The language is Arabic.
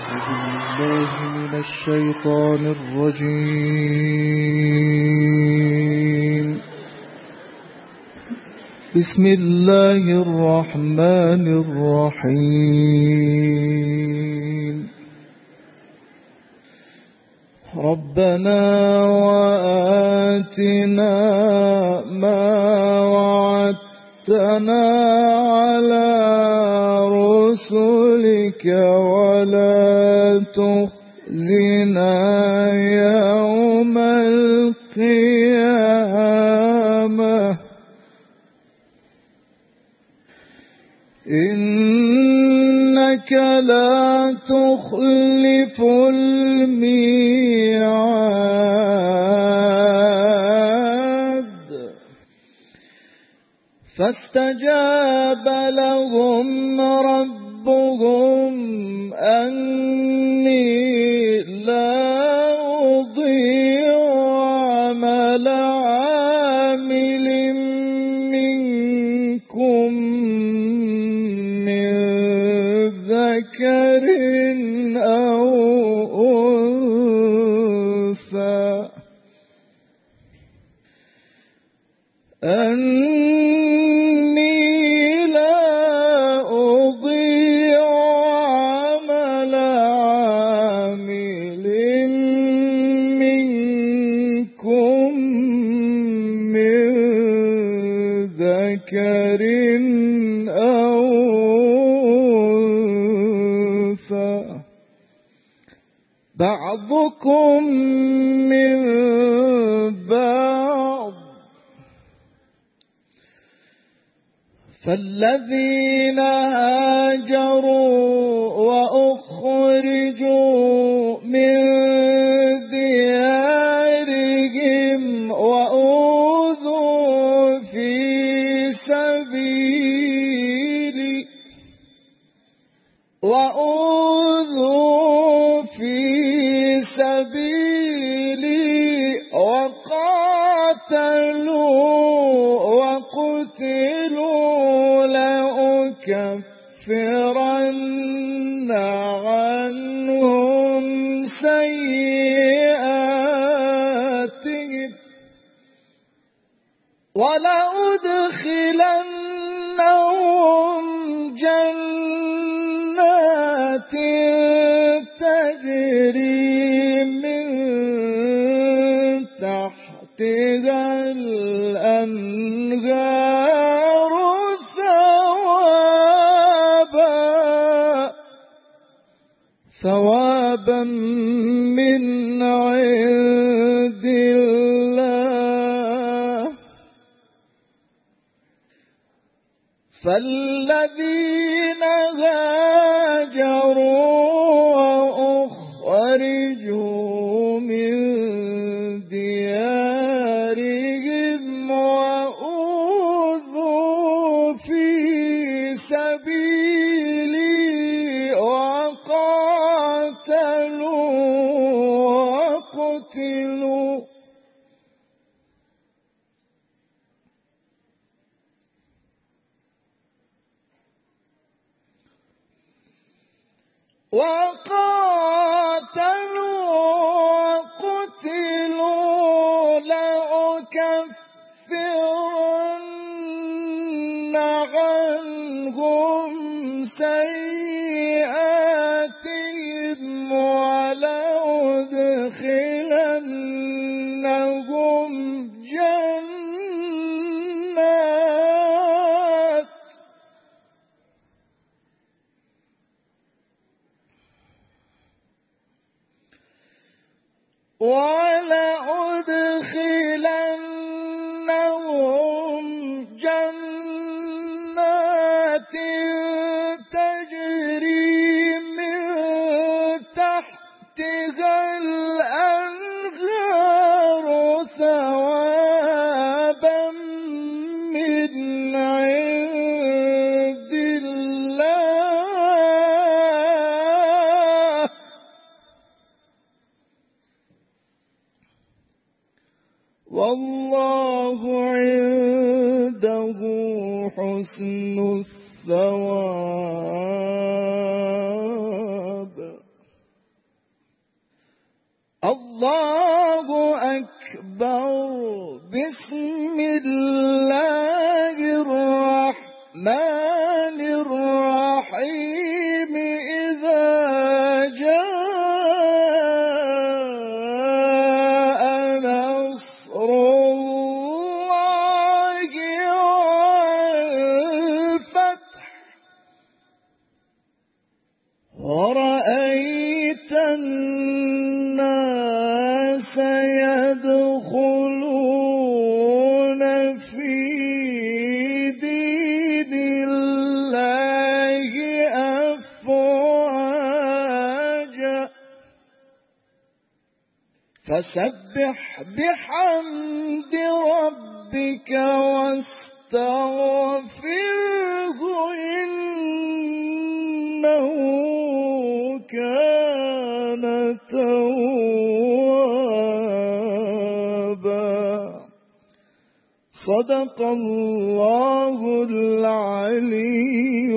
بالله من الشيطان الرجيم. بسم الله الرحمن الرحيم. ربنا وآتنا ما وعدتنا على رسلك ولا تخزنا يوم القيامة إنك لا تخلف الميعاد. فاستجاب لهم ربهم أني لا أضيع عمل عامل منكم من ذكر أو أنثى ذكر أو أنثى بعضكم من بعض. فالذين هاجروا وأخرجوا من ديارهم وأوذوا في سبيلي وقاتلوا وقتلوا لأكفرن عنهم سيئاتهم ولأدخلنهم جنات تجري من تحتها الأنهار ثوابا من عند الله. فالذين هاجروا وأخرجوا من ديارهم وأوذوا في سبيلي وقاتلوا وقتلوا لأكفرن عنهم سيئاتهم ولأدخلنهم جنات تجري من تحتها الأنهار ثوابا من عند الله. والله عنده حسن الثواب. الله أكبر. بسم الله الرحمن الرحيم. إذا جاء نصر الله والفتح ورأيت الناس يدخلون في دين الله أفواجا فسبح بحمد ربك واستغفره إنه كان توابا. صدق الله العلي